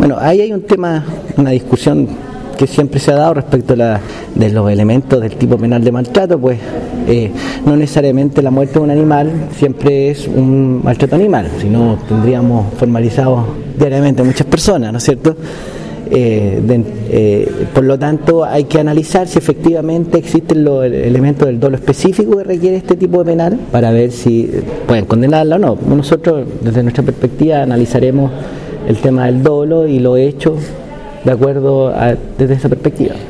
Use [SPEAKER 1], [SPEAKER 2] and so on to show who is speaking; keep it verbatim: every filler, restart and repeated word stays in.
[SPEAKER 1] Bueno, ahí hay un tema, una discusión que siempre se ha dado respecto a la, de los elementos del tipo penal de maltrato, pues eh, no necesariamente la muerte de un animal siempre es un maltrato animal, sino tendríamos formalizados diariamente muchas personas, ¿no es cierto? Eh, de, eh, por lo tanto hay que analizar si efectivamente existen los elementos del dolo específico que requiere este tipo de penal para ver si pueden condenarla o no. Nosotros desde nuestra perspectiva analizaremos el tema del dolo y lo hecho de acuerdo a, desde esa perspectiva.